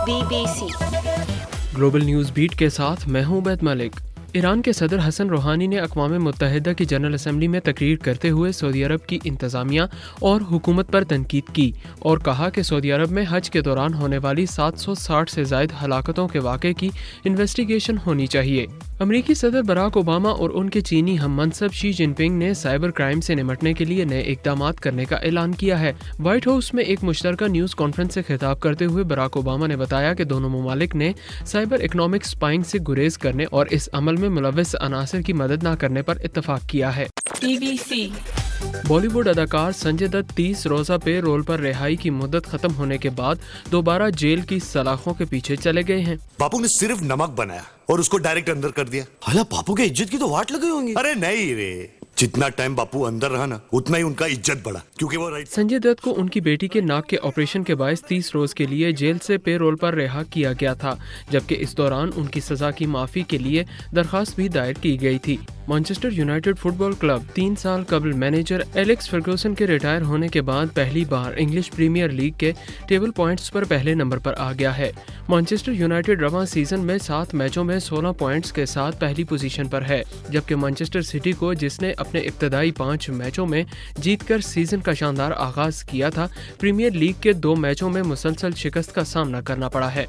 BBC global news beat के साथ मैं हूं उबैद मलिक। ईरान के सदर हसन रूहानी ने अक़वाम मुत्तहिदा की जनरल असम्बली में तकरीर करते हुए सऊदी अरब की इंतज़ामिया और हुकूमत पर तनकीद की और कहा कि सऊदी अरब में हज के दौरान होने वाली 760 से ज़ायद हलाकतों के वाक़े की इन्वेस्टिगेशन होनी चाहिए। अमरीकी सदर बराक ओबामा और उनके चीनी हम मनसब शी जिनपिंग ने साइबर क्राइम से निपटने के लिए नए इक़दामात करने का ऐलान किया है। व्हाइट हाउस में एक मुश्तरका न्यूज़ कॉन्फ्रेंस से खिताब करते हुए बराक ओबामा ने बताया कि दोनों ममालिक ने साइबर इकनॉमिक स्पाइंग से गुरेज करने और इस अमल में मुलव्वस अनासर की मदद न करने पर इत्तफाक किया है। BBC बॉलीवुड अदाकार संजय दत्त 30 रोज़ा पे रोल पर रिहाई की मुद्दत खत्म होने के बाद दोबारा जेल की सलाखों के पीछे चले गए हैं। बापू ने सिर्फ नमक बनाया और उसको डायरेक्ट अंदर कर दिया। हालां बापू के इज्जत की तो वाट लगी होंगी। अरे नहीं रे, जितना टाइम बापू अंदर रहा ना उतना ही उनका इज्जत बढ़ा, क्योंकि वो राइट। संजय दत्त को उनकी बेटी के नाक के ऑपरेशन के बायस 30 रोज के लिए जेल से पे रोल पर रिहा किया गया था, जबकि इस दौरान उनकी सजा की माफी के लिए दरखास्त भी दायर की गई थी। मैनचेस्टर यूनाइटेड फुटबॉल क्लब 3 साल कबल मैनेजर एलेक्स फर्गूसन के रिटायर होने के बाद पहली बार इंग्लिश प्रीमियर लीग के टेबल पॉइंट्स पर पहले नंबर पर आ गया है। मैनचेस्टर यूनाइटेड रवां सीजन में 7 मैचों में 16 पॉइंट्स के साथ पहली पोजीशन पर है, जबकि मैनचेस्टर सिटी को, जिसने अपने इब्तदाई 5 मैचों में जीतकर सीजन का शानदार आगाज किया था, प्रीमियर लीग के 2 मैचों में मुसलसल शिकस्त का सामना करना पड़ा है।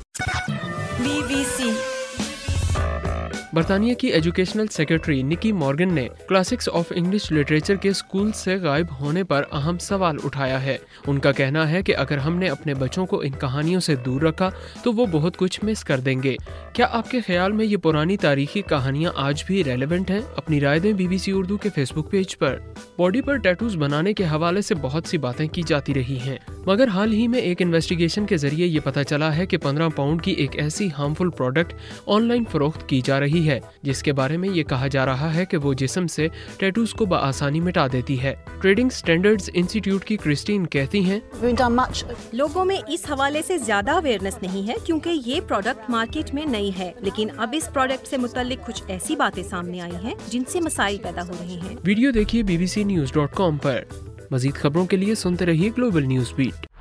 BBC बरतानिया की एजुकेशनल सेक्रेटरी निकी मॉर्गन ने क्लासिक्स ऑफ इंग्लिश लिटरेचर के स्कूल से गायब होने पर अहम सवाल उठाया है। उनका कहना है कि अगर हमने अपने बच्चों को इन कहानियों से दूर रखा तो वो बहुत कुछ मिस कर देंगे। क्या आपके ख्याल में ये पुरानी तारीखी कहानियाँ आज भी रेलेवेंट हैं? अपनी राय दें BBC उर्दू के फेसबुक पेज पर। बॉडी पर टैटूज बनाने के हवाले से बहुत सी बातें की जाती रही हैं, मगर हाल ही में एक इन्वेस्टिगेशन के जरिए ये पता चला है कि 15 पाउंड की एक ऐसी हार्मफुल प्रोडक्ट ऑनलाइन फरोख्त की जा रही है जिसके बारे में ये कहा जा रहा है कि वो जिस्म से टैटूज को बआसानी मिटा देती है। ट्रेडिंग स्टैंडर्ड्स इंस्टीट्यूट की क्रिस्टीन कहती हैं, लोगों में इस हवाले से ज्यादा अवेयरनेस नहीं है क्योंकि ये प्रोडक्ट मार्केट में नई है, लेकिन अब इस प्रोडक्ट से मुताल्लिक कुछ ऐसी बातें सामने आई हैं जिनसे मसाइल पैदा हो रहे हैं। वीडियो देखिए bbcnews.com पर। मजीद खबरों के लिए सुनते रहिए ग्लोबल न्यूज़ बीट।